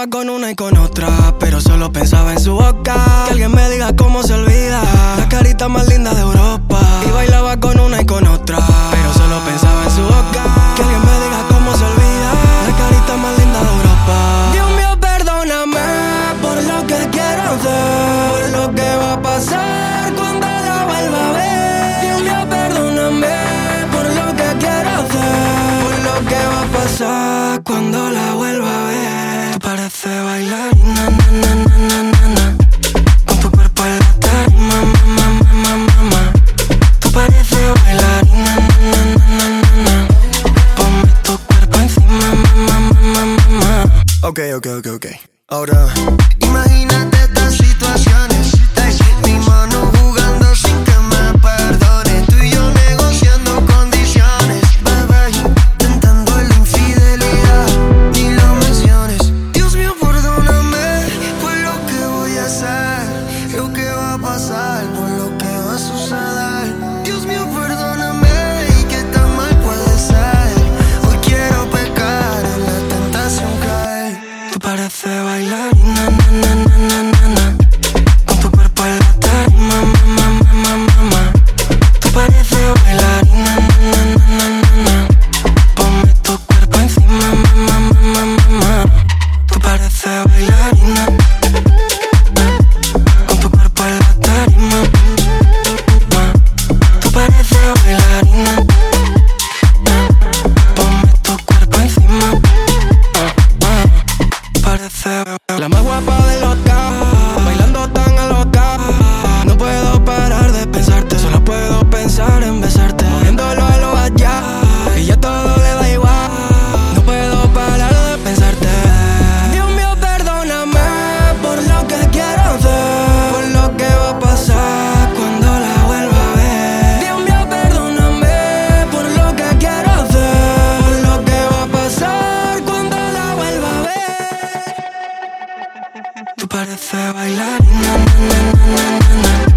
bailaba con una y con otra, pero solo pensaba en su boca. Que alguien me diga cómo se olvida la carita más linda de Europa. Y bailaba con una y con otra, pero solo pensaba en su boca. Que alguien me diga cómo se olvida la carita más linda de Europa. Dios mío, perdóname por lo que quiero hacer, por lo que va a pasar cuando la vuelva a ver. Dios mío, perdóname por lo que quiero hacer, por lo que va a pasar cuando la vuelva a ver. Tú pareces bailarina, na, na, na, na, na, na. Con tu cuerpo en la tarima, ma, ma, ma, ma, ma. Tú pareces bailarina, na, na, na, na, na. Ponme tu cuerpo encima, ma, ma, ma, ma, ma. Ok. Ahora imagínate estas situaciones, mi mano jugando sin que me perdone. Tú y yo negociando condiciones, bebé, intentando la infidelidad, ni lo menciones. Dios mío, perdóname por lo que voy a hacer, lo que va a pasar, por lo que va a suceder. Dios mío, perdóname, y qué tan mal puede ser. Hoy quiero pecar, en la tentación caer. tú pareces bailarina, na, na, na, na, na, na. Con tu cuerpo en la tarima, ma, ma, ma, ma, ma. Tú pareces bailarina, na, na, na, na, na. Ponme tu cuerpo encima, ma, ma, ma, ma, ma. Tú pareces bailarina, con tu cuerpo en la tarima, ma. Tú pareces bailarina, ponme tu cuerpo encima, parece la más guapa de loca, bailando tan a loca. No puedo parar de pensarte, solo puedo pensar en besarte, moviéndolo a lo allá, y ya todo le da igual. No puedo parar de pensarte. Dios mío, perdóname por lo que quiero hacer, por lo que va a pasar cuando la vuelva a ver. Dios mío, perdóname por lo que quiero hacer, por lo que va a pasar cuando la vuelva a ver. Tú pareces bailarina, na, na, na, na, na, na.